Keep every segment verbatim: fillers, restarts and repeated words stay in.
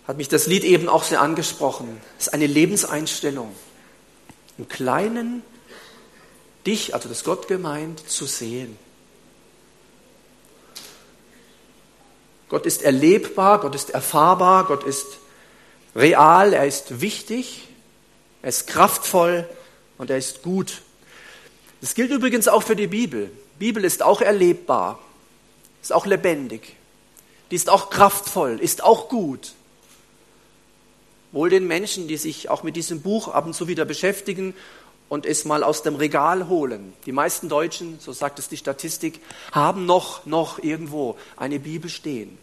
hat mich das Lied eben auch sehr angesprochen. Es ist eine Lebenseinstellung. Im Kleinen dich, also das Gott gemeint, zu sehen. Gott ist erlebbar, Gott ist erfahrbar, Gott ist real, er ist wichtig, er ist kraftvoll und er ist gut. Das gilt übrigens auch für die Bibel. Die Bibel ist auch erlebbar, ist auch lebendig, die ist auch kraftvoll, ist auch gut. Wohl den Menschen, die sich auch mit diesem Buch ab und zu wieder beschäftigen und es mal aus dem Regal holen. Die meisten Deutschen, so sagt es die Statistik, haben noch, noch irgendwo eine Bibel stehen.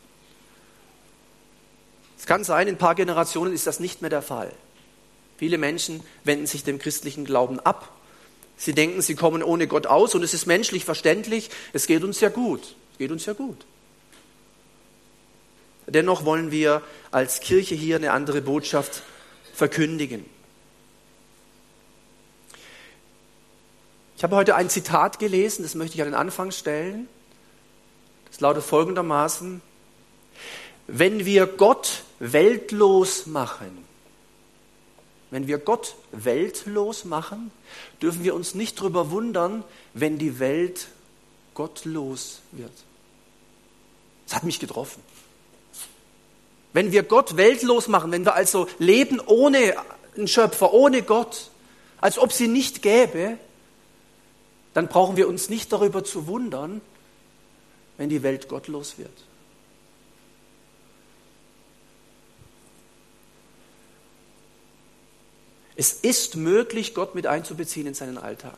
Es kann sein, in ein paar Generationen ist das nicht mehr der Fall. Viele Menschen wenden sich dem christlichen Glauben ab. Sie denken, sie kommen ohne Gott aus und es ist menschlich verständlich, es geht uns ja gut. Es geht uns ja gut. Dennoch wollen wir als Kirche hier eine andere Botschaft verkündigen. Ich habe heute ein Zitat gelesen, das möchte ich an den Anfang stellen. Das lautet folgendermaßen: Wenn wir Gott weltlos machen, wenn wir Gott weltlos machen, dürfen wir uns nicht darüber wundern, wenn die Welt gottlos wird. Das hat mich getroffen. Wenn wir Gott weltlos machen, wenn wir also leben ohne einen Schöpfer, ohne Gott, als ob sie nicht gäbe, dann brauchen wir uns nicht darüber zu wundern, wenn die Welt gottlos wird. Es ist möglich, Gott mit einzubeziehen in seinen Alltag.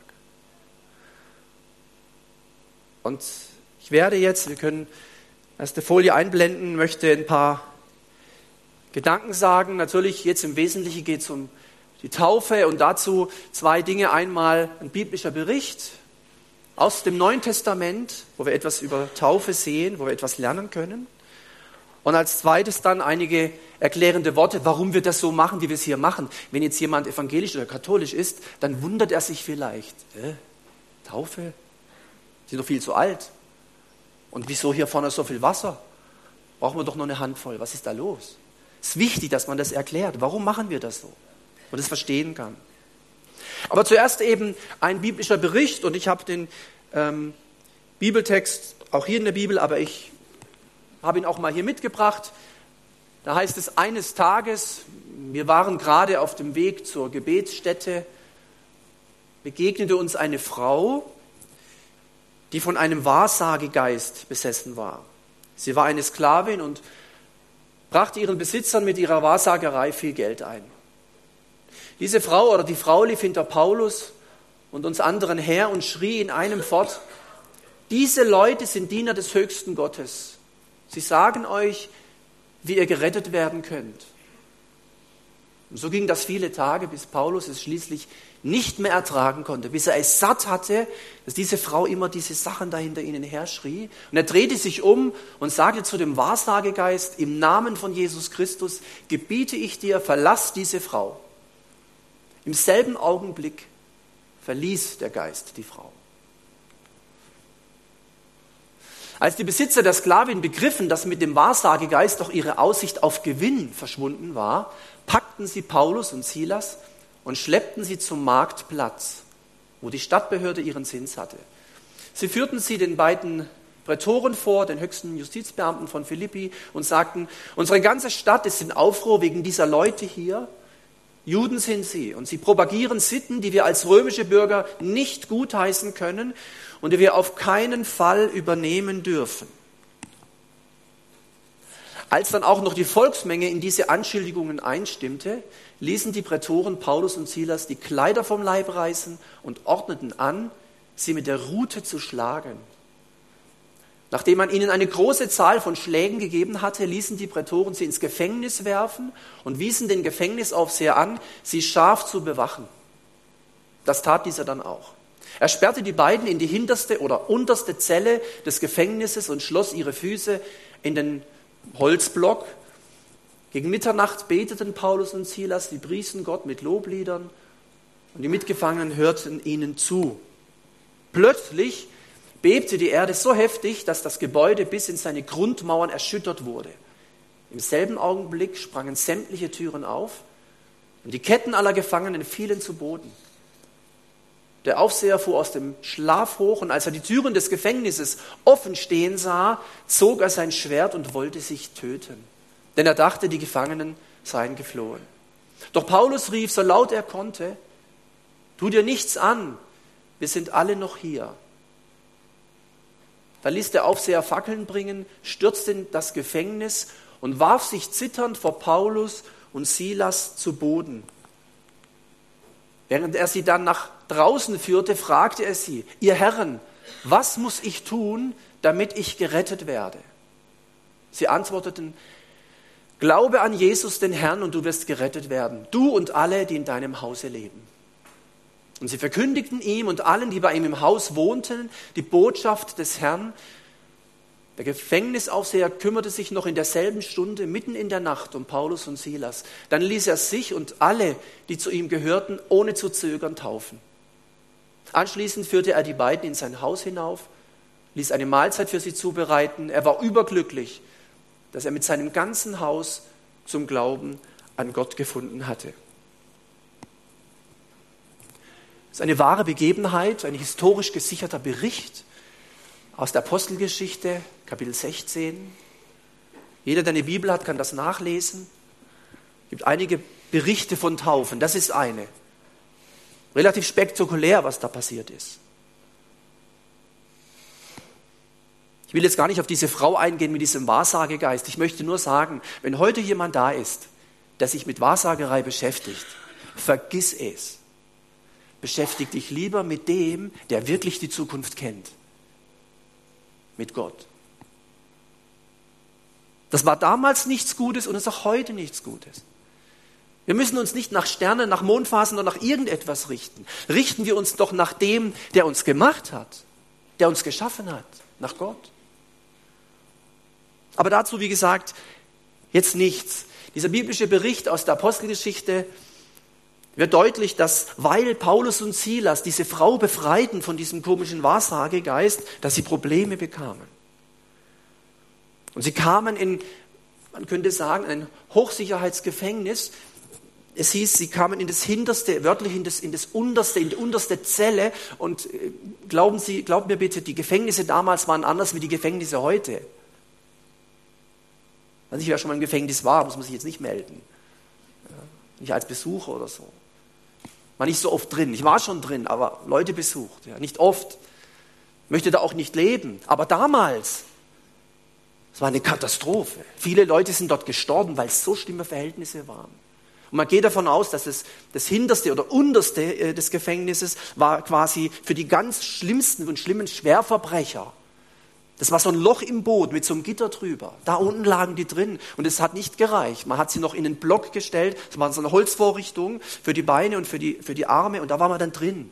Und ich werde jetzt, wir können erste Folie einblenden, möchte ein paar Gedanken sagen. Natürlich, jetzt im Wesentlichen geht es um die Taufe und dazu zwei Dinge. Einmal ein biblischer Bericht aus dem Neuen Testament, wo wir etwas über Taufe sehen, wo wir etwas lernen können. Und als zweites dann einige erklärende Worte, warum wir das so machen, wie wir es hier machen. Wenn jetzt jemand evangelisch oder katholisch ist, dann wundert er sich vielleicht, äh, Taufe? Sie sind doch viel zu alt. Und wieso hier vorne so viel Wasser? Brauchen wir doch noch eine Handvoll. Was ist da los? Es ist wichtig, dass man das erklärt. Warum machen wir das so? Und es verstehen kann. Aber zuerst eben ein biblischer Bericht. Und ich habe den ähm, Bibeltext auch hier in der Bibel, aber ich habe ihn auch mal hier mitgebracht. Da heißt es, eines Tages, wir waren gerade auf dem Weg zur Gebetsstätte, begegnete uns eine Frau, die von einem Wahrsagegeist besessen war. Sie war eine Sklavin und brachte ihren Besitzern mit ihrer Wahrsagerei viel Geld ein. Diese Frau oder die Frau lief hinter Paulus und uns anderen her und schrie in einem fort: Diese Leute sind Diener des höchsten Gottes. Sie sagen euch, wie ihr gerettet werden könnt. Und so ging das viele Tage, bis Paulus es schließlich nicht mehr ertragen konnte, bis er es satt hatte, dass diese Frau immer diese Sachen da hinter ihnen her schrie. Und er drehte sich um und sagte zu dem Wahrsagegeist: Im Namen von Jesus Christus gebiete ich dir, verlass diese Frau. Im selben Augenblick verließ der Geist die Frau. Als die Besitzer der Sklavin begriffen, dass mit dem Wahrsagegeist doch ihre Aussicht auf Gewinn verschwunden war, packten sie Paulus und Silas und schleppten sie zum Marktplatz, wo die Stadtbehörde ihren Sitz hatte. Sie führten sie den beiden Prätoren vor, den höchsten Justizbeamten von Philippi, und sagten: Unsere ganze Stadt ist in Aufruhr wegen dieser Leute hier. Juden sind sie und sie propagieren Sitten, die wir als römische Bürger nicht gutheißen können und die wir auf keinen Fall übernehmen dürfen. Als dann auch noch die Volksmenge in diese Anschuldigungen einstimmte, ließen die Prätoren Paulus und Silas die Kleider vom Leib reißen und ordneten an, sie mit der Rute zu schlagen. Nachdem man ihnen eine große Zahl von Schlägen gegeben hatte, ließen die Prätoren sie ins Gefängnis werfen und wiesen den Gefängnisaufseher an, sie scharf zu bewachen. Das tat dieser dann auch. Er sperrte die beiden in die hinterste oder unterste Zelle des Gefängnisses und schloss ihre Füße in den Holzblock. Gegen Mitternacht beteten Paulus und Silas, die priesen Gott mit Lobliedern und die Mitgefangenen hörten ihnen zu. Plötzlich bebte die Erde so heftig, dass das Gebäude bis in seine Grundmauern erschüttert wurde. Im selben Augenblick sprangen sämtliche Türen auf und die Ketten aller Gefangenen fielen zu Boden. Der Aufseher fuhr aus dem Schlaf hoch und als er die Türen des Gefängnisses offen stehen sah, zog er sein Schwert und wollte sich töten. Denn er dachte, die Gefangenen seien geflohen. Doch Paulus rief, so laut er konnte, tu dir nichts an, wir sind alle noch hier. Da ließ der Aufseher Fackeln bringen, stürzte in das Gefängnis und warf sich zitternd vor Paulus und Silas zu Boden. Während er sie dann nach draußen führte, fragte er sie, ihr Herren, was muss ich tun, damit ich gerettet werde? Sie antworteten, glaube an Jesus, den Herrn, und du wirst gerettet werden, du und alle, die in deinem Hause leben. Und sie verkündigten ihm und allen, die bei ihm im Haus wohnten, die Botschaft des Herrn. Der Gefängnisaufseher kümmerte sich noch in derselben Stunde, mitten in der Nacht, um Paulus und Silas. Dann ließ er sich und alle, die zu ihm gehörten, ohne zu zögern taufen. Anschließend führte er die beiden in sein Haus hinauf, ließ eine Mahlzeit für sie zubereiten. Er war überglücklich, dass er mit seinem ganzen Haus zum Glauben an Gott gefunden hatte. Das ist eine wahre Begebenheit, ein historisch gesicherter Bericht aus der Apostelgeschichte, Kapitel sechzehn. Jeder, der eine Bibel hat, kann das nachlesen. Es gibt einige Berichte von Taufen, das ist eine. Relativ spektakulär, was da passiert ist. Ich will jetzt gar nicht auf diese Frau eingehen mit diesem Wahrsagegeist. Ich möchte nur sagen, wenn heute jemand da ist, der sich mit Wahrsagerei beschäftigt, vergiss es. Beschäftige dich lieber mit dem, der wirklich die Zukunft kennt. Mit Gott. Das war damals nichts Gutes und ist auch heute nichts Gutes. Wir müssen uns nicht nach Sternen, nach Mondphasen oder nach irgendetwas richten. Richten wir uns doch nach dem, der uns gemacht hat, der uns geschaffen hat, nach Gott. Aber dazu, wie gesagt, jetzt nichts. Dieser biblische Bericht aus der Apostelgeschichte wird deutlich, dass, weil Paulus und Silas diese Frau befreiten von diesem komischen Wahrsagegeist, dass sie Probleme bekamen. Und sie kamen in, man könnte sagen, ein Hochsicherheitsgefängnis. Es hieß, sie kamen in das hinterste, wörtlich in das, in das unterste, in die unterste Zelle. Und glauben Sie, glaubt mir bitte, die Gefängnisse damals waren anders wie die Gefängnisse heute. Wenn ich ja schon mal im Gefängnis war, muss man sich jetzt nicht melden. Nicht als Besucher oder so. War nicht so oft drin. Ich war schon drin, aber Leute besucht. Ja, nicht oft. Möchte da auch nicht leben. Aber damals, es war eine Katastrophe. Viele Leute sind dort gestorben, weil es so schlimme Verhältnisse waren. Und man geht davon aus, dass es das hinterste oder unterste äh, des Gefängnisses war quasi für die ganz schlimmsten und schlimmen Schwerverbrecher. Das war so ein Loch im Boden mit so einem Gitter drüber. Da unten lagen die drin und es hat nicht gereicht. Man hat sie noch in einen Block gestellt, das war so eine Holzvorrichtung für die Beine und für die, für die Arme und da war man dann drin.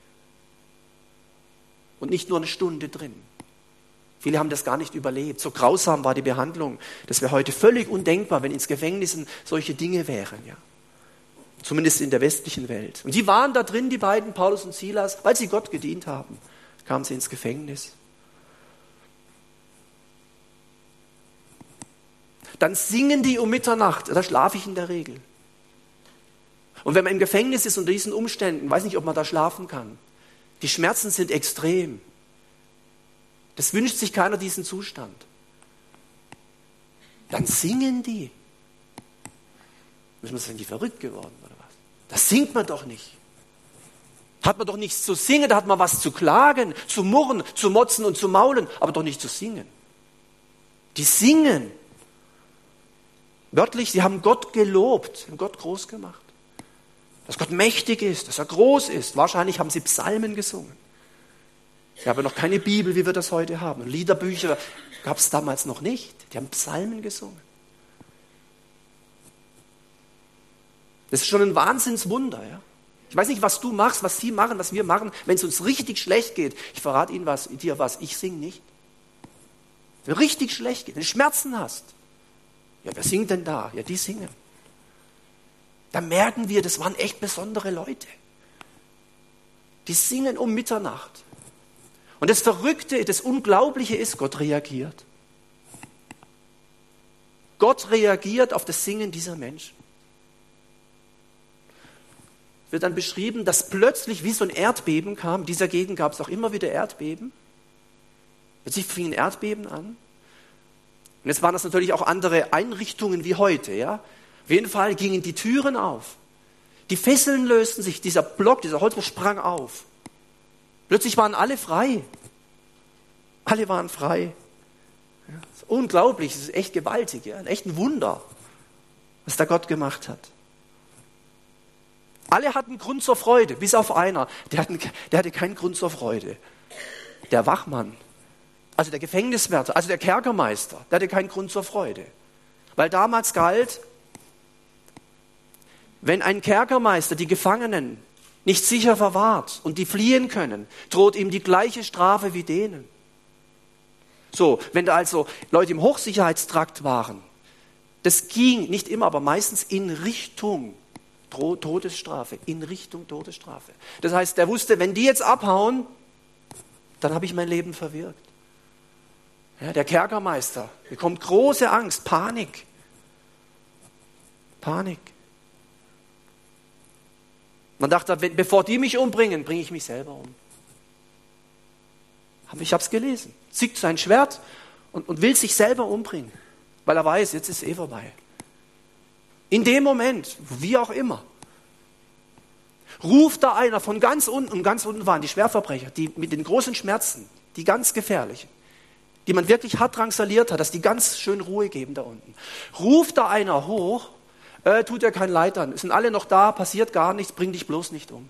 Und nicht nur eine Stunde drin. Viele haben das gar nicht überlebt. So grausam war die Behandlung. Das wäre heute völlig undenkbar, wenn ins Gefängnissen solche Dinge wären. Ja. Zumindest in der westlichen Welt. Und die waren da drin, die beiden, Paulus und Silas, weil sie Gott gedient haben. Kamen sie ins Gefängnis. Dann singen die um Mitternacht. Da schlafe ich in der Regel. Und wenn man im Gefängnis ist unter diesen Umständen, weiß nicht, ob man da schlafen kann. Die Schmerzen sind extrem. Das wünscht sich keiner, diesen Zustand. Dann singen die. Müssen wir sagen, die verrückt geworden oder was? Das singt man doch nicht. Hat man doch nichts zu singen, da hat man was zu klagen, zu murren, zu motzen und zu maulen, aber doch nicht zu singen. Die singen. Wörtlich, sie haben Gott gelobt, haben Gott groß gemacht. Dass Gott mächtig ist, dass er groß ist. Wahrscheinlich haben sie Psalmen gesungen. Ich habe noch keine Bibel, wie wir das heute haben. Liederbücher gab es damals noch nicht. Die haben Psalmen gesungen. Das ist schon ein Wahnsinnswunder. Ja? Ich weiß nicht, was du machst, was sie machen, was wir machen, wenn es uns richtig schlecht geht. Ich verrate Ihnen was, dir was, ich singe nicht. Wenn es richtig schlecht geht, wenn du Schmerzen hast. Ja, wer singt denn da? Ja, die singen. Da merken wir, das waren echt besondere Leute. Die singen um Mitternacht. Und das Verrückte, das Unglaubliche ist, Gott reagiert. Gott reagiert auf das Singen dieser Menschen. Es wird dann beschrieben, dass plötzlich wie so ein Erdbeben kam. In dieser Gegend gab es auch immer wieder Erdbeben. Plötzlich fingen Erdbeben an. Und jetzt waren das natürlich auch andere Einrichtungen wie heute. Ja? Auf jeden Fall gingen die Türen auf. Die Fesseln lösten sich. Dieser Block, dieser Holzblock sprang auf. Plötzlich waren alle frei. Alle waren frei. Ja, das ist unglaublich, das ist echt gewaltig. Ja? Echt ein Wunder, was da Gott gemacht hat. Alle hatten Grund zur Freude, bis auf einer. Der hatte, der hatte keinen Grund zur Freude. Der Wachmann, also der Gefängniswärter, also der Kerkermeister, der hatte keinen Grund zur Freude. Weil damals galt, wenn ein Kerkermeister die Gefangenen nicht sicher verwahrt und die fliehen können, droht ihm die gleiche Strafe wie denen. So, wenn da also Leute im Hochsicherheitstrakt waren, das ging nicht immer, aber meistens in Richtung Todesstrafe, in Richtung Todesstrafe. Das heißt, der wusste, wenn die jetzt abhauen, dann habe ich mein Leben verwirkt. Ja, der Kerkermeister bekommt große Angst, Panik. Panik. Man dachte, wenn, bevor die mich umbringen, bringe ich mich selber um. Aber ich habe es gelesen. Zieht sein Schwert und, und will sich selber umbringen, weil er weiß, jetzt ist es eh vorbei. In dem Moment, wie auch immer, ruft da einer von ganz unten, und ganz unten waren die Schwerverbrecher, die mit den großen Schmerzen, die ganz gefährlichen, die man wirklich hart drangsaliert hat, dass die ganz schön Ruhe geben da unten. Ruft da einer hoch, äh, tut dir kein Leid an, sind alle noch da, passiert gar nichts, bring dich bloß nicht um.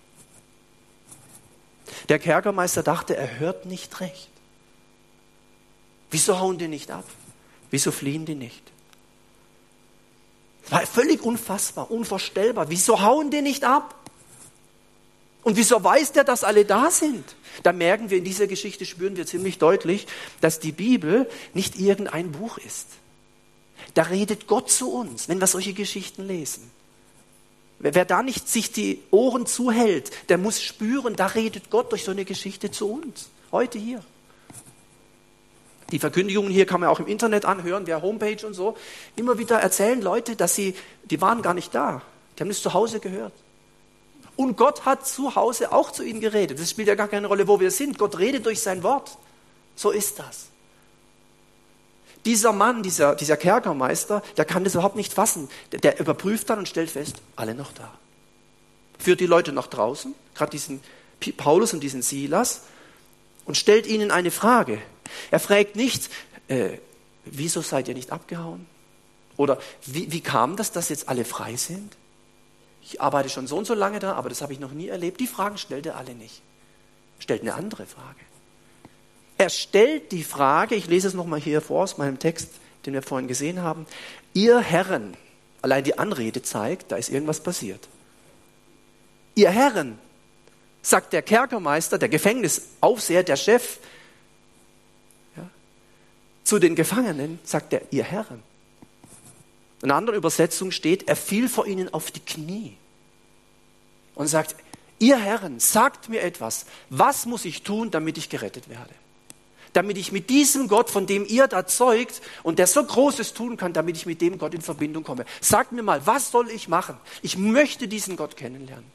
Der Kerkermeister dachte, er hört nicht recht. Wieso hauen die nicht ab? Wieso fliehen die nicht? Das war völlig unfassbar, unvorstellbar. Wieso hauen die nicht ab? Und wieso weiß der, dass alle da sind? Da merken wir in dieser Geschichte, spüren wir ziemlich deutlich, dass die Bibel nicht irgendein Buch ist. Da redet Gott zu uns, wenn wir solche Geschichten lesen. Wer da nicht sich die Ohren zuhält, der muss spüren, da redet Gott durch so eine Geschichte zu uns. Heute hier. Die Verkündigungen hier kann man auch im Internet anhören, via Homepage und so. Immer wieder erzählen Leute, dass sie, die waren gar nicht da. Die haben das zu Hause gehört. Und Gott hat zu Hause auch zu ihnen geredet. Das spielt ja gar keine Rolle, wo wir sind. Gott redet durch sein Wort. So ist das. Dieser Mann, dieser, dieser Kerkermeister, der kann das überhaupt nicht fassen. Der, der überprüft dann und stellt fest, alle noch da. Führt die Leute nach draußen, gerade diesen Paulus und diesen Silas, und stellt ihnen eine Frage. Er fragt nicht, äh, wieso seid ihr nicht abgehauen? Oder wie, wie kam das, dass jetzt alle frei sind? Ich arbeite schon so und so lange da, aber das habe ich noch nie erlebt. Die Fragen stellt er alle nicht. Er stellt eine andere Frage. Er stellt die Frage, ich lese es nochmal hier vor aus meinem Text, den wir vorhin gesehen haben. Ihr Herren, allein die Anrede zeigt, da ist irgendwas passiert. Ihr Herren, sagt der Kerkermeister, der Gefängnisaufseher, der Chef, ja, zu den Gefangenen, sagt er, ihr Herren. In einer anderen Übersetzung steht, er fiel vor ihnen auf die Knie und sagt, ihr Herren, sagt mir etwas, was muss ich tun, damit ich gerettet werde? Damit ich mit diesem Gott, von dem ihr da zeugt und der so Großes tun kann, damit ich mit dem Gott in Verbindung komme. Sagt mir mal, was soll ich machen? Ich möchte diesen Gott kennenlernen.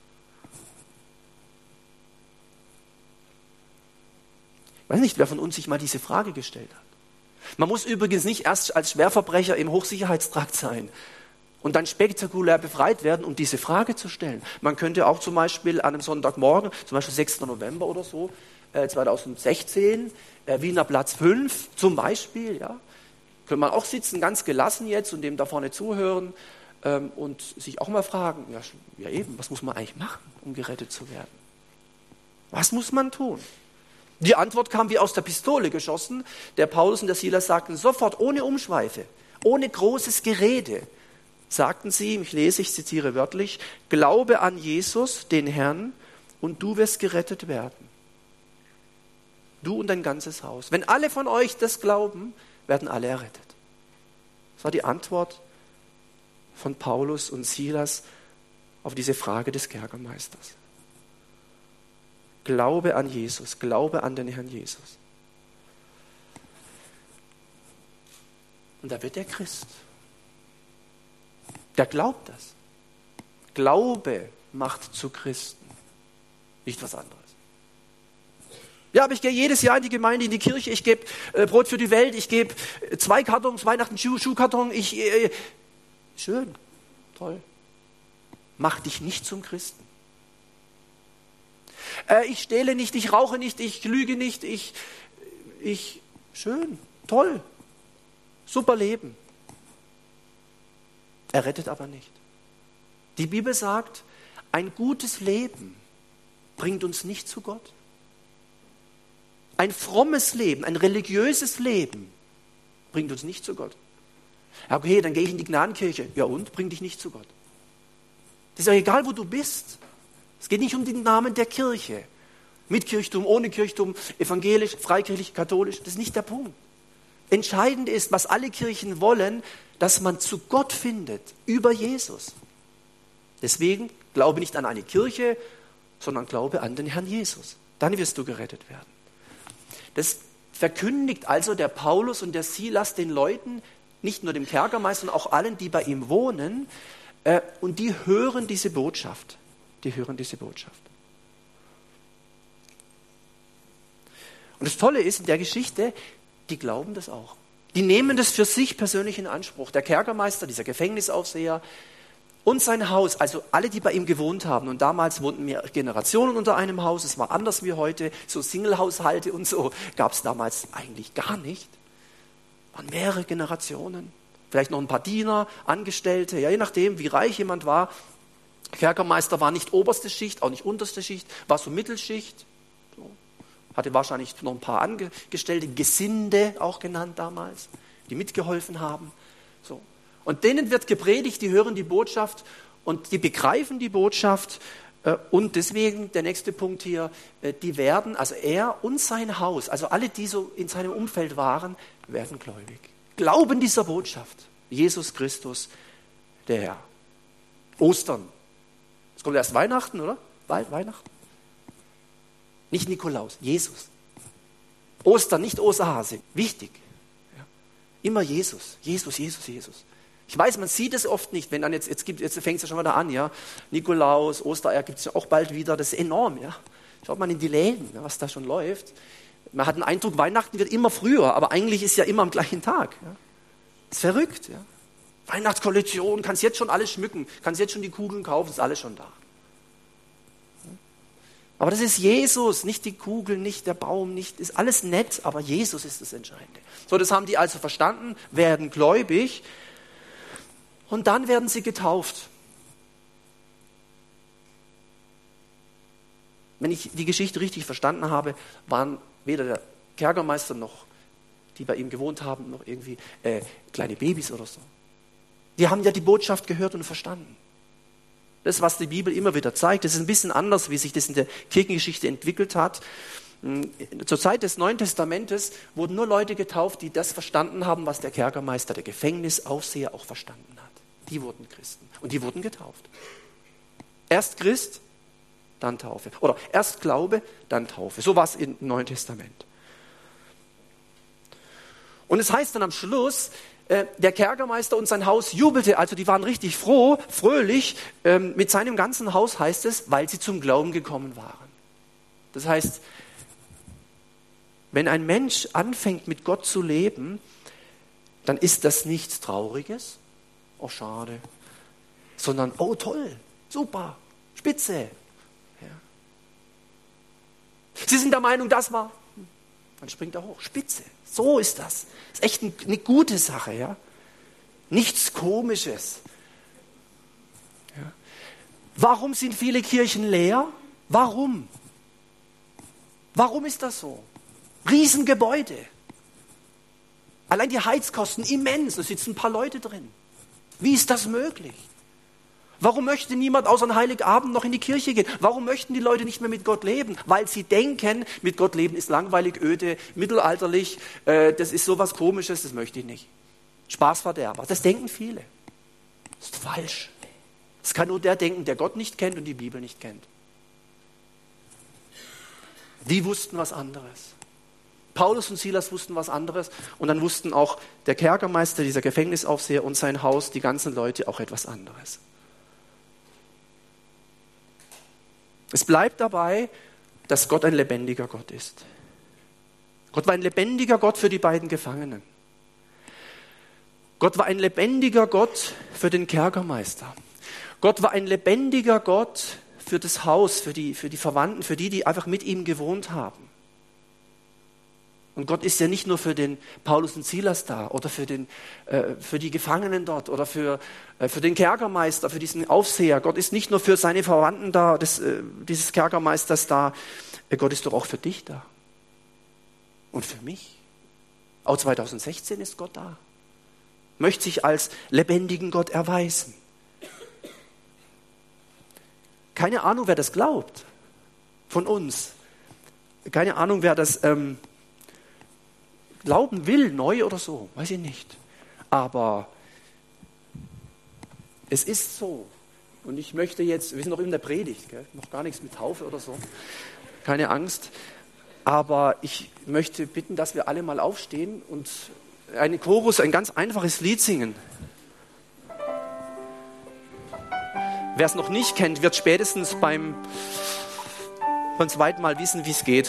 Ich weiß nicht, wer von uns sich mal diese Frage gestellt hat. Man muss übrigens nicht erst als Schwerverbrecher im Hochsicherheitstrakt sein und dann spektakulär befreit werden, um diese Frage zu stellen. Man könnte auch zum Beispiel an einem Sonntagmorgen, zum Beispiel sechsten November oder so, äh, zweitausendsechzehn, äh, Wiener Platz fünf zum Beispiel, ja, könnte man auch sitzen, ganz gelassen jetzt und dem da vorne zuhören ähm, und sich auch mal fragen, ja, ja eben, was muss man eigentlich machen, um gerettet zu werden? Was muss man tun? Die Antwort kam wie aus der Pistole geschossen. Der Paulus und der Silas sagten sofort, ohne Umschweife, ohne großes Gerede, sagten sie, ich lese, ich zitiere wörtlich, glaube an Jesus, den Herrn, und du wirst gerettet werden. Du und dein ganzes Haus. Wenn alle von euch das glauben, werden alle errettet. Das war die Antwort von Paulus und Silas auf diese Frage des Kerkermeisters. Glaube an Jesus, glaube an den Herrn Jesus. und da wird er Christ. Der glaubt das. Glaube macht zu Christen, nicht was anderes. Ja, aber ich gehe jedes Jahr in die Gemeinde, in die Kirche, ich gebe äh, Brot für die Welt, ich gebe äh, zwei Kartons, Weihnachten, Schuh, Schuhkarton, ich, äh, schön, toll. Mach dich nicht zum Christen. Äh, ich stehle nicht, ich rauche nicht, ich lüge nicht, ich, ich, schön, toll, super Leben. Er rettet aber nicht. Die Bibel sagt, ein gutes Leben bringt uns nicht zu Gott. Ein frommes Leben, ein religiöses Leben bringt uns nicht zu Gott. Ja, okay, dann gehe ich in die Gnadenkirche. Ja und? Bringt dich nicht zu Gott. Das ist ja egal, wo du bist. Es geht nicht um den Namen der Kirche. Mit Kirchtum, ohne Kirchtum, evangelisch, freikirchlich, katholisch. Das ist nicht der Punkt. Entscheidend ist, was alle Kirchen wollen, dass man zu Gott findet, über Jesus. Deswegen glaube nicht an eine Kirche, sondern glaube an den Herrn Jesus. Dann wirst du gerettet werden. Das verkündigt also der Paulus und der Silas den Leuten, nicht nur dem Kerkermeister, sondern auch allen, die bei ihm wohnen. Äh, und die hören diese Botschaft. Die hören diese Botschaft. Und das Tolle ist in der Geschichte, die glauben das auch. Die nehmen das für sich persönlich in Anspruch. Der Kerkermeister, dieser Gefängnisaufseher und sein Haus, also alle, die bei ihm gewohnt haben. Und damals wohnten mehrere Generationen unter einem Haus. Es war anders wie heute. So Single-Haushalte und so gab es damals eigentlich gar nicht. Waren mehrere Generationen. Vielleicht noch ein paar Diener, Angestellte, ja, je nachdem, wie reich jemand war. Kerkermeister war nicht oberste Schicht, auch nicht unterste Schicht, war so Mittelschicht. So. Hatte wahrscheinlich noch ein paar Angestellte, Gesinde auch genannt damals, die mitgeholfen haben. So. Und denen wird gepredigt, die hören die Botschaft und die begreifen die Botschaft. Und deswegen der nächste Punkt hier, die werden, also er und sein Haus, also alle, die so in seinem Umfeld waren, werden gläubig. Glauben dieser Botschaft. Jesus Christus, der Herr. Ostern. Es kommt erst Weihnachten, oder? Weihnachten. Nicht Nikolaus, Jesus. Ostern, nicht Osterhase. Wichtig. Ja. Immer Jesus. Jesus, Jesus, Jesus. Ich weiß, man sieht es oft nicht, wenn dann jetzt, jetzt, gibt, jetzt fängt es ja schon wieder an, ja. Nikolaus, Ostereier gibt es ja auch bald wieder, das ist enorm, ja. Schaut mal in die Läden, ja, was da schon läuft. Man hat den Eindruck, Weihnachten wird immer früher, aber eigentlich ist ja immer am gleichen Tag. Ja. Das ist verrückt, ja. Weihnachtskollektion, kannst jetzt schon alles schmücken, kannst jetzt schon die Kugeln kaufen, ist alles schon da. Aber das ist Jesus, nicht die Kugel, nicht der Baum, nicht, ist alles nett, aber Jesus ist das Entscheidende. So, das haben die also verstanden, werden gläubig. Und dann werden sie getauft. Wenn ich die Geschichte richtig verstanden habe, waren weder der Kerkermeister noch die bei ihm gewohnt haben, noch irgendwie äh, kleine Babys oder so. Die haben ja die Botschaft gehört und verstanden. Das, was die Bibel immer wieder zeigt, das ist ein bisschen anders, wie sich das in der Kirchengeschichte entwickelt hat. Zur Zeit des Neuen Testamentes wurden nur Leute getauft, die das verstanden haben, was der Kerkermeister, der Gefängnisaufseher auch verstanden hat. Die wurden Christen und die wurden getauft. Erst Christ, dann Taufe. Oder erst Glaube, dann Taufe. So war es im Neuen Testament. Und es heißt dann am Schluss, äh, der Kerkermeister und sein Haus jubelte, also die waren richtig froh, fröhlich, ähm, mit seinem ganzen Haus heißt es, weil sie zum Glauben gekommen waren. Das heißt, wenn ein Mensch anfängt mit Gott zu leben, dann ist das nichts Trauriges, oh schade, sondern oh toll, super, spitze. Ja. Sie sind der Meinung, das war, dann springt er hoch, spitze, so ist das. Das ist echt eine gute Sache, ja. Nichts Komisches. Ja. Warum sind viele Kirchen leer? Warum? Warum ist das so? Riesengebäude. Allein die Heizkosten immens, da sitzen ein paar Leute drin. Wie ist das möglich? Warum möchte niemand außer an Heiligabend noch in die Kirche gehen? Warum möchten die Leute nicht mehr mit Gott leben? Weil sie denken, mit Gott leben ist langweilig, öde, mittelalterlich, äh, das ist sowas Komisches, das möchte ich nicht. Spaßverderber, das denken viele. Das ist falsch. Das kann nur der denken, der Gott nicht kennt und die Bibel nicht kennt. Die wussten was anderes. Paulus und Silas wussten was anderes und dann wussten auch der Kerkermeister, dieser Gefängnisaufseher und sein Haus, die ganzen Leute auch etwas anderes. Es bleibt dabei, dass Gott ein lebendiger Gott ist. Gott war ein lebendiger Gott für die beiden Gefangenen. Gott war ein lebendiger Gott für den Kerkermeister. Gott war ein lebendiger Gott für das Haus, für die, für die Verwandten, für die, die einfach mit ihm gewohnt haben. Und Gott ist ja nicht nur für den Paulus und Silas da oder für, den, äh, für die Gefangenen dort oder für, äh, für den Kerkermeister, für diesen Aufseher. Gott ist nicht nur für seine Verwandten da, des, äh, dieses Kerkermeisters da. Äh, Gott ist doch auch für dich da. Und für mich. Auch zwanzig sechzehn ist Gott da. Möchte sich als lebendigen Gott erweisen. Keine Ahnung, wer das glaubt von uns. Keine Ahnung, wer das ähm, glauben will, neu oder so, weiß ich nicht. Aber es ist so. Und ich möchte jetzt, wir sind noch in der Predigt, gell? Noch gar nichts mit Taufe oder so. Keine Angst. Aber ich möchte bitten, dass wir alle mal aufstehen und einen Chorus, ein ganz einfaches Lied singen. Wer es noch nicht kennt, wird spätestens beim, beim zweiten Mal wissen, wie es geht.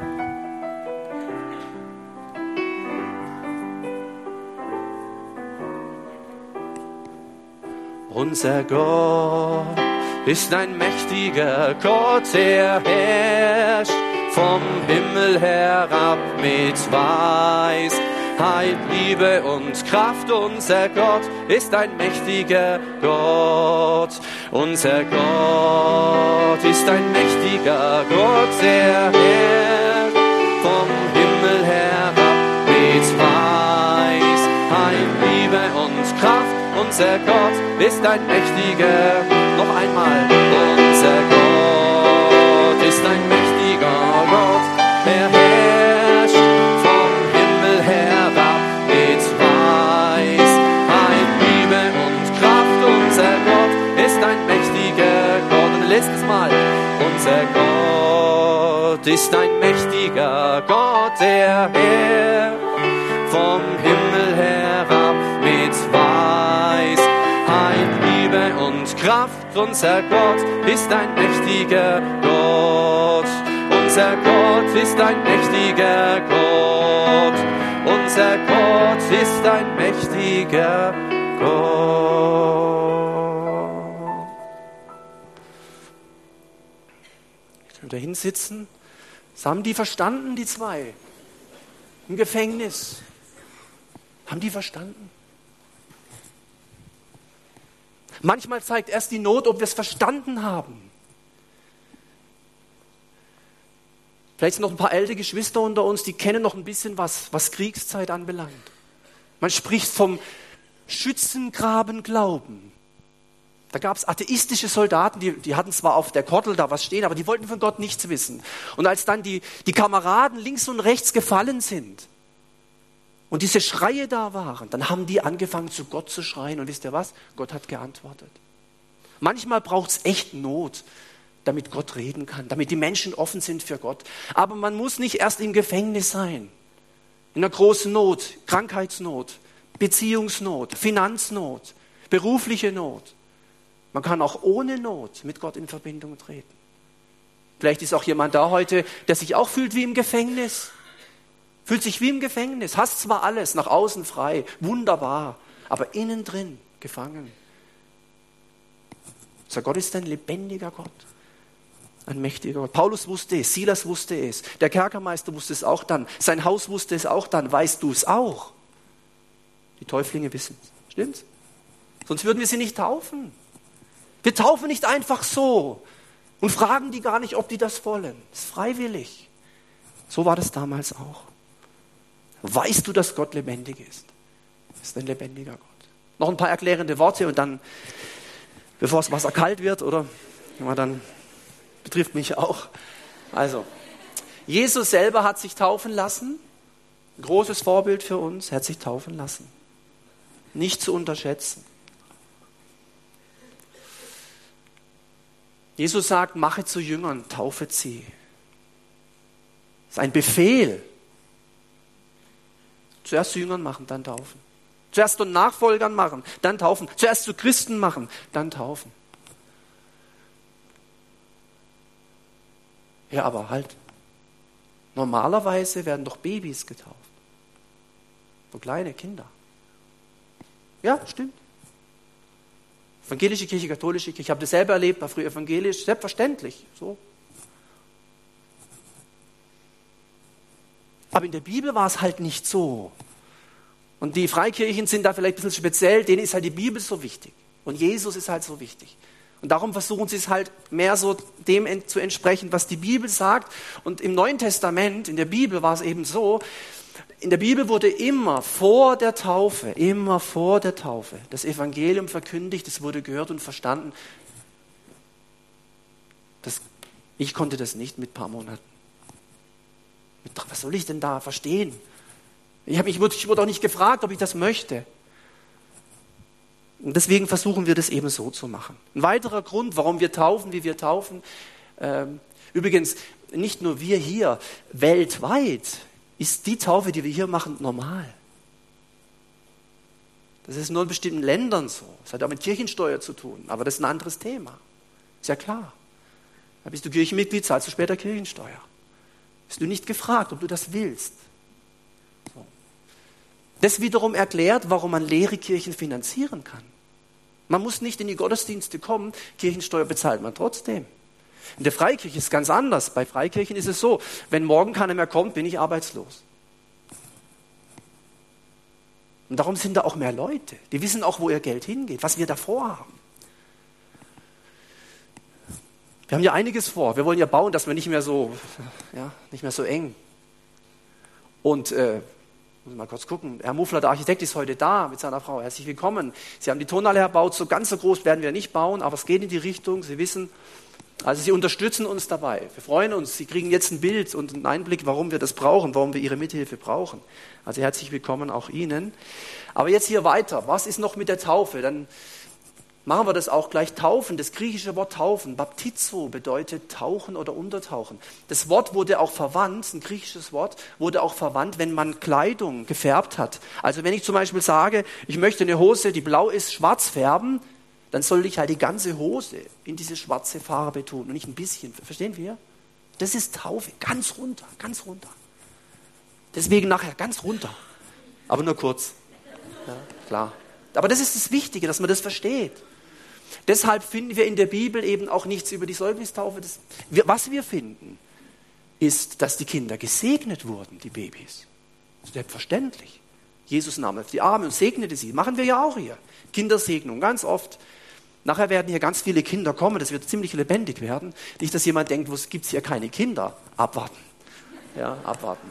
Unser Gott ist ein mächtiger Gott, er herrscht vom Himmel herab mit Weisheit, Liebe und Kraft. Unser Gott ist ein mächtiger Gott. Unser Gott ist ein mächtiger Gott, er herrscht vom Himmel herab mit Weisheit, Liebe und Kraft. Unser Gott ist ein mächtiger, noch einmal, unser Gott ist ein mächtiger Gott, er herrscht vom Himmel herab mit Weisheit, Liebe und Kraft. Unser Gott ist ein mächtiger Gott. Und letztes Mal, unser Gott ist ein mächtiger Gott, er herrscht vom Himmel herab mit Weisheit, Liebe und Kraft. Unser Gott ist ein mächtiger Gott. Unser Gott ist ein mächtiger Gott. Unser Gott ist ein mächtiger Gott. Ich kann da hinsitzen. Das haben die verstanden, die zwei. Im Gefängnis. Haben die verstanden? Manchmal zeigt erst die Not, ob wir es verstanden haben. Vielleicht sind noch ein paar ältere Geschwister unter uns, die kennen noch ein bisschen was, was Kriegszeit anbelangt. Man spricht vom Schützengraben-Glauben. Da gab es atheistische Soldaten, die, die hatten zwar auf der Kordel da was stehen, aber die wollten von Gott nichts wissen. Und als dann die, die Kameraden links und rechts gefallen sind, und diese Schreie da waren, dann haben die angefangen, zu Gott zu schreien. Und wisst ihr was? Gott hat geantwortet. Manchmal braucht es echt Not, damit Gott reden kann, damit die Menschen offen sind für Gott. Aber man muss nicht erst im Gefängnis sein, in einer großen Not, Krankheitsnot, Beziehungsnot, Finanznot, berufliche Not. Man kann auch ohne Not mit Gott in Verbindung treten. Vielleicht ist auch jemand da heute, der sich auch fühlt wie im Gefängnis. Fühlt sich wie im Gefängnis, hast zwar alles, nach außen frei, wunderbar, aber innen drin gefangen. Unser Gott ist ein lebendiger Gott, ein mächtiger Gott. Paulus wusste es, Silas wusste es, der Kerkermeister wusste es auch dann, sein Haus wusste es auch dann, weißt du es auch? Die Täuflinge wissen es, stimmt's? Sonst würden wir sie nicht taufen. Wir taufen nicht einfach so und fragen die gar nicht, ob die das wollen. Das ist freiwillig. So war das damals auch. Weißt du, dass Gott lebendig ist? Das ist ein lebendiger Gott. Noch ein paar erklärende Worte und dann, bevor das Wasser kalt wird, oder? Ja, dann betrifft mich auch. Also, Jesus selber hat sich taufen lassen. Ein großes Vorbild für uns. Er hat sich taufen lassen. Nicht zu unterschätzen. Jesus sagt, mache zu Jüngern, taufet sie. Das ist ein Befehl. Zuerst zu Jüngern machen, dann taufen. Zuerst zu Nachfolgern machen, dann taufen. Zuerst zu Christen machen, dann taufen. Ja, aber halt. Normalerweise werden doch Babys getauft. So kleine Kinder. Ja, stimmt. Evangelische Kirche, katholische Kirche, ich habe das selber erlebt, war früher evangelisch, selbstverständlich. So. Aber in der Bibel war es halt nicht so. Und die Freikirchen sind da vielleicht ein bisschen speziell, denen ist halt die Bibel so wichtig. Und Jesus ist halt so wichtig. Und darum versuchen sie es halt mehr so dem zu entsprechen, was die Bibel sagt. Und im Neuen Testament, in der Bibel war es eben so, in der Bibel wurde immer vor der Taufe, immer vor der Taufe das Evangelium verkündigt, es wurde gehört und verstanden. Das, ich konnte das nicht mit ein paar Monaten. Mit, was soll ich denn da verstehen? Ich, hab, ich, wurde, ich wurde auch nicht gefragt, ob ich das möchte. Und deswegen versuchen wir das eben so zu machen. Ein weiterer Grund, warum wir taufen, wie wir taufen, ähm, übrigens nicht nur wir hier, weltweit ist die Taufe, die wir hier machen, normal. Das ist nur in bestimmten Ländern so. Das hat auch mit Kirchensteuer zu tun, aber das ist ein anderes Thema. Ist ja klar. Da bist du Kirchenmitglied, zahlst du später Kirchensteuer. Bist du nicht gefragt, ob du das willst. So. Das wiederum erklärt, warum man leere Kirchen finanzieren kann. Man muss nicht in die Gottesdienste kommen, Kirchensteuer bezahlt man trotzdem. In der Freikirche ist es ganz anders. Bei Freikirchen ist es so, wenn morgen keiner mehr kommt, bin ich arbeitslos. Und darum sind da auch mehr Leute. Die wissen auch, wo ihr Geld hingeht, was wir da vorhaben. Wir haben ja einiges vor. Wir wollen ja bauen, dass wir nicht mehr so, ja, nicht mehr so eng. Und äh, muss mal kurz gucken. Herr Muffler, der Architekt, ist heute da mit seiner Frau. Herzlich willkommen. Sie haben die Turnhalle erbaut. So ganz so groß werden wir nicht bauen, aber es geht in die Richtung. Sie wissen, also Sie unterstützen uns dabei. Wir freuen uns. Sie kriegen jetzt ein Bild und einen Einblick, warum wir das brauchen, warum wir Ihre Mithilfe brauchen. Also herzlich willkommen auch Ihnen. Aber jetzt hier weiter. Was ist noch mit der Taufe? Dann machen wir das auch gleich. Taufen, das griechische Wort taufen, baptizo, bedeutet tauchen oder untertauchen. Das Wort wurde auch verwandt, ein griechisches Wort, wurde auch verwandt, wenn man Kleidung gefärbt hat. Also wenn ich zum Beispiel sage, ich möchte eine Hose, die blau ist, schwarz färben, dann soll ich halt die ganze Hose in diese schwarze Farbe tun und nicht ein bisschen. Verstehen wir? Das ist Taufe, ganz runter, ganz runter. Deswegen nachher ganz runter, aber nur kurz. Ja, klar. Aber das ist das Wichtige, dass man das versteht. Deshalb finden wir in der Bibel eben auch nichts über die Säuglingstaufe. Das, wir, was wir finden, ist, dass die Kinder gesegnet wurden, die Babys. Selbstverständlich. Jesus nahm auf die Arme und segnete sie. Machen wir ja auch hier. Kindersegnung, ganz oft. Nachher werden hier ganz viele Kinder kommen, das wird ziemlich lebendig werden. Nicht, dass jemand denkt, wo gibt es hier keine Kinder? Abwarten. Ja, abwarten.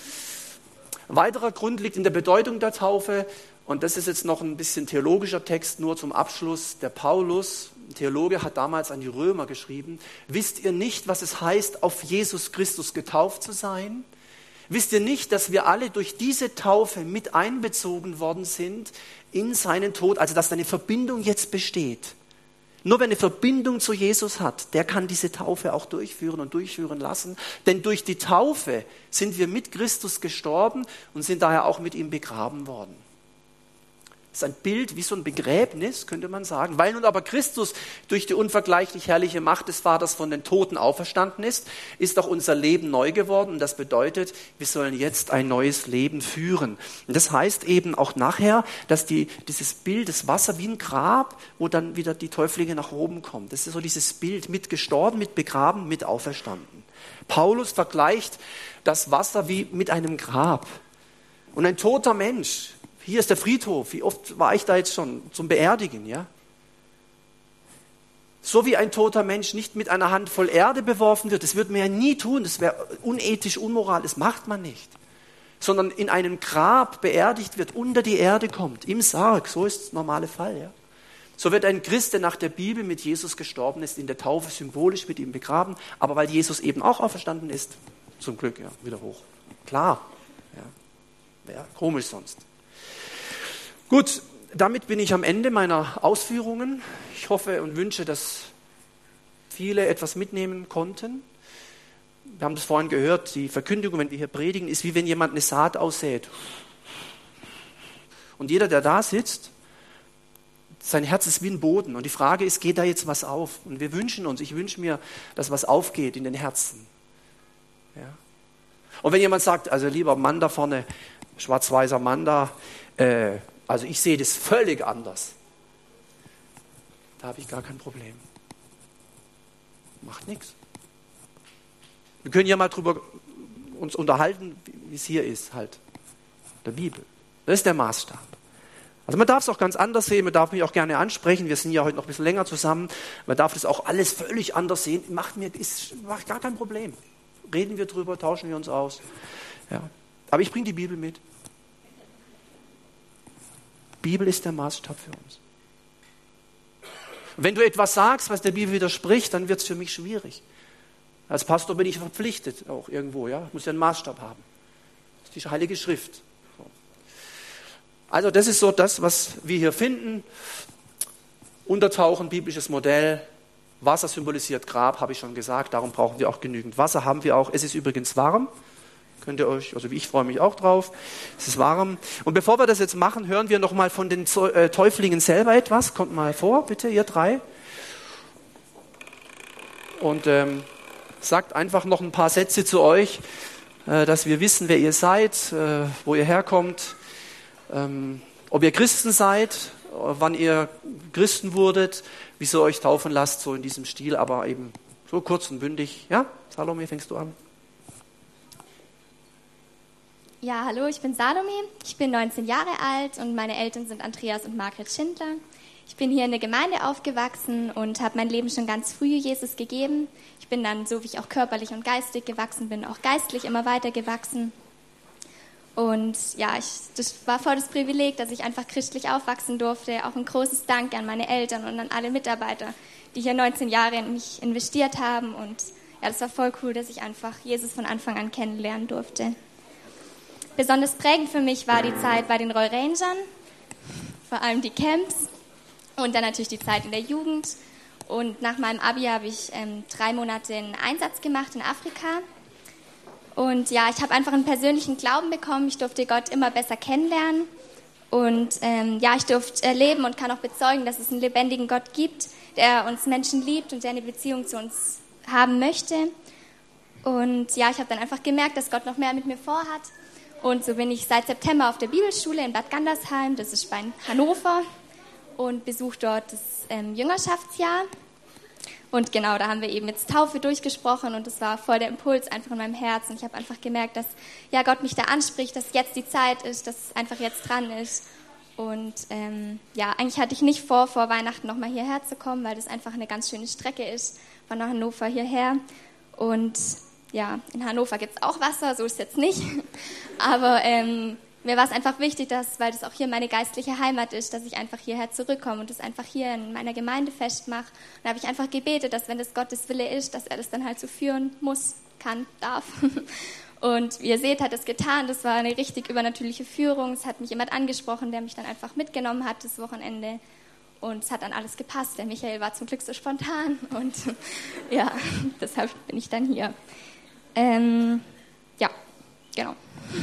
Ein weiterer Grund liegt in der Bedeutung der Taufe. Und das ist jetzt noch ein bisschen theologischer Text, nur zum Abschluss. Der Paulus, ein Theologe, hat damals an die Römer geschrieben, wisst ihr nicht, was es heißt, auf Jesus Christus getauft zu sein? Wisst ihr nicht, dass wir alle durch diese Taufe mit einbezogen worden sind in seinen Tod, also dass eine Verbindung jetzt besteht? Nur wer eine Verbindung zu Jesus hat, der kann diese Taufe auch durchführen und durchführen lassen. Denn durch die Taufe sind wir mit Christus gestorben und sind daher auch mit ihm begraben worden. Das ist ein Bild wie so ein Begräbnis, könnte man sagen. Weil nun aber Christus durch die unvergleichlich herrliche Macht des Vaters von den Toten auferstanden ist, ist auch unser Leben neu geworden. Und das bedeutet, wir sollen jetzt ein neues Leben führen. Und das heißt eben auch nachher, dass die, dieses Bild, das Wasser wie ein Grab, wo dann wieder die Täuflinge nach oben kommen. Das ist so dieses Bild, mit gestorben, mit begraben, mit auferstanden. Paulus vergleicht das Wasser wie mit einem Grab. Und ein toter Mensch, hier ist der Friedhof. Wie oft war ich da jetzt schon zum Beerdigen, ja? So wie ein toter Mensch nicht mit einer Handvoll Erde beworfen wird, das würde man ja nie tun, das wäre unethisch, unmoralisch, das macht man nicht. Sondern in einem Grab beerdigt wird, unter die Erde kommt, im Sarg, so ist der normale Fall, ja? So wird ein Christ, der nach der Bibel mit Jesus gestorben ist, in der Taufe symbolisch mit ihm begraben, aber weil Jesus eben auch auferstanden ist, zum Glück, ja, wieder hoch. Klar, ja, wäre komisch sonst. Gut, damit bin ich am Ende meiner Ausführungen. Ich hoffe und wünsche, dass viele etwas mitnehmen konnten. Wir haben das vorhin gehört, die Verkündigung, wenn wir hier predigen, ist wie wenn jemand eine Saat aussät. Und jeder, der da sitzt, sein Herz ist wie ein Boden. Und die Frage ist, geht da jetzt was auf? Und wir wünschen uns, ich wünsche mir, dass was aufgeht in den Herzen. Ja. Und wenn jemand sagt, also lieber Mann da vorne, schwarz-weißer Mann da, äh, also ich sehe das völlig anders. Da habe ich gar kein Problem. Macht nichts. Wir können ja mal drüber uns unterhalten, wie es hier ist, halt. Der Bibel. Das ist der Maßstab. Also man darf es auch ganz anders sehen, man darf mich auch gerne ansprechen, wir sind ja heute noch ein bisschen länger zusammen, man darf das auch alles völlig anders sehen, macht mir ist, macht gar kein Problem. Reden wir drüber, tauschen wir uns aus. Ja. Aber ich bringe die Bibel mit. Bibel ist der Maßstab für uns. Und wenn du etwas sagst, was der Bibel widerspricht, dann wird es für mich schwierig. Als Pastor bin ich verpflichtet, auch irgendwo, ja, ich muss ja einen Maßstab haben. Das ist die Heilige Schrift. Also das ist so das, was wir hier finden. Untertauchen, biblisches Modell. Wasser symbolisiert Grab, habe ich schon gesagt. Darum brauchen wir auch genügend Wasser, haben wir auch. Es ist übrigens warm. Könnt ihr euch, also wie ich freue mich auch drauf. Es ist warm. Und bevor wir das jetzt machen, hören wir nochmal von den Täuflingen selber etwas. Kommt mal vor, bitte, ihr drei. Und ähm, sagt einfach noch ein paar Sätze zu euch, äh, dass wir wissen, wer ihr seid, äh, wo ihr herkommt. Ähm, ob ihr Christen seid, wann ihr Christen wurdet, wieso ihr euch taufen lasst, so in diesem Stil, aber eben so kurz und bündig. Ja, Salome, fängst du an? Ja, hallo, ich bin Salome, ich bin neunzehn Jahre alt und meine Eltern sind Andreas und Margret Schindler. Ich bin hier in der Gemeinde aufgewachsen und habe mein Leben schon ganz früh Jesus gegeben. Ich bin dann, so wie ich auch körperlich und geistig gewachsen bin, auch geistlich immer weiter gewachsen. Und ja, ich, das war voll das Privileg, dass ich einfach christlich aufwachsen durfte. Auch ein großes Dank an meine Eltern und an alle Mitarbeiter, die hier neunzehn Jahre in mich investiert haben. Und ja, das war voll cool, dass ich einfach Jesus von Anfang an kennenlernen durfte. Besonders prägend für mich war die Zeit bei den Royal Rangern, vor allem die Camps und dann natürlich die Zeit in der Jugend. Und nach meinem Abi habe ich ähm, drei Monate einen Einsatz gemacht in Afrika. Und ja, ich habe einfach einen persönlichen Glauben bekommen. Ich durfte Gott immer besser kennenlernen. Und ähm, ja, ich durfte erleben und kann auch bezeugen, dass es einen lebendigen Gott gibt, der uns Menschen liebt und der eine Beziehung zu uns haben möchte. Und ja, ich habe dann einfach gemerkt, dass Gott noch mehr mit mir vorhat. Und so bin ich seit September auf der Bibelschule in Bad Gandersheim, das ist bei Hannover, und besuche dort das ähm, Jüngerschaftsjahr. Und genau, da haben wir eben jetzt Taufe durchgesprochen und das war voll der Impuls einfach in meinem Herzen. Ich habe einfach gemerkt, dass ja, Gott mich da anspricht, dass jetzt die Zeit ist, dass es einfach jetzt dran ist. Und ähm, ja, eigentlich hatte ich nicht vor, vor Weihnachten nochmal hierher zu kommen, weil das einfach eine ganz schöne Strecke ist, von Hannover hierher. Und ja, in Hannover gibt es auch Wasser, so ist es jetzt nicht. Aber ähm, mir war es einfach wichtig, dass, weil das auch hier meine geistliche Heimat ist, dass ich einfach hierher zurückkomme und das einfach hier in meiner Gemeinde festmache. Und da habe ich einfach gebetet, dass wenn das Gottes Wille ist, dass er das dann halt so führen muss, kann, darf. Und wie ihr seht, hat es getan. Das war eine richtig übernatürliche Führung. Es hat mich jemand angesprochen, der mich dann einfach mitgenommen hat das Wochenende. Und es hat dann alles gepasst. Der Michael war zum Glück so spontan. Und ja, deshalb bin ich dann hier. Ähm, ja, genau.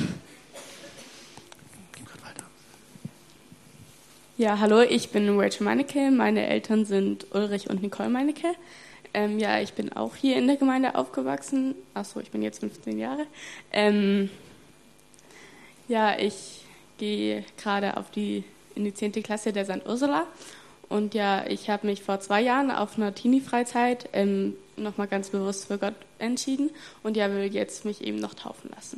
Ja, hallo, ich bin Rachel Meinecke. Meine Eltern sind Ulrich und Nicole Meinecke. Ähm, ja, ich bin auch hier in der Gemeinde aufgewachsen. Achso, ich bin jetzt fünfzehn Jahre. Ähm, ja, ich gehe gerade auf die, in die zehnte Klasse der Sankt Ursula. Und ja, ich habe mich vor zwei Jahren auf einer Teenie-Freizeit ähm, nochmal ganz bewusst für Gott entschieden. Und ja, will jetzt mich eben noch taufen lassen.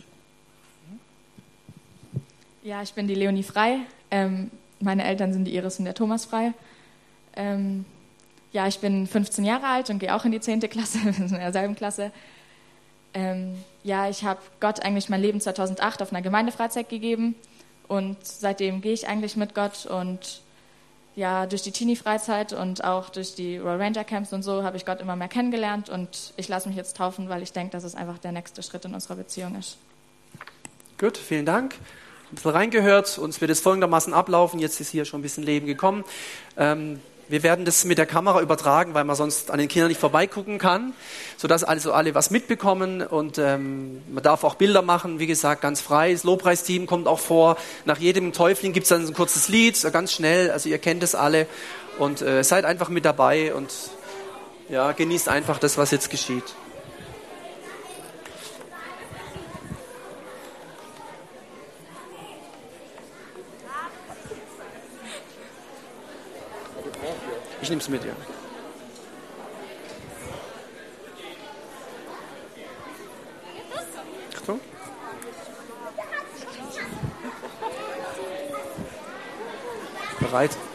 Ja, ich bin die Leonie Frei. Ähm, meine Eltern sind die Iris und der Thomas Frei. Ähm, ja, ich bin fünfzehn Jahre alt und gehe auch in die zehnte Klasse, wir sind in derselben Klasse. Ähm, ja, ich habe Gott eigentlich mein Leben zweitausendacht auf einer Gemeindefreizeit gegeben und seitdem gehe ich eigentlich mit Gott und ja, durch die Teenie-Freizeit und auch durch die Royal Ranger Camps und so habe ich Gott immer mehr kennengelernt und ich lasse mich jetzt taufen, weil ich denke, dass es einfach der nächste Schritt in unserer Beziehung ist. Gut, vielen Dank. Ein bisschen reingehört, uns wird es folgendermaßen ablaufen. Jetzt ist hier schon ein bisschen Leben gekommen. Ähm, Wir werden das mit der Kamera übertragen, weil man sonst an den Kindern nicht vorbeigucken kann, sodass also alle was mitbekommen und ähm, man darf auch Bilder machen, wie gesagt, ganz frei. Das Lobpreisteam kommt auch vor. Nach jedem Täufling gibt es dann ein kurzes Lied, ganz schnell, also ihr kennt es alle und äh, seid einfach mit dabei und ja, genießt einfach das, was jetzt geschieht. Ich nehme es mit, ja. Achtung. Bereit?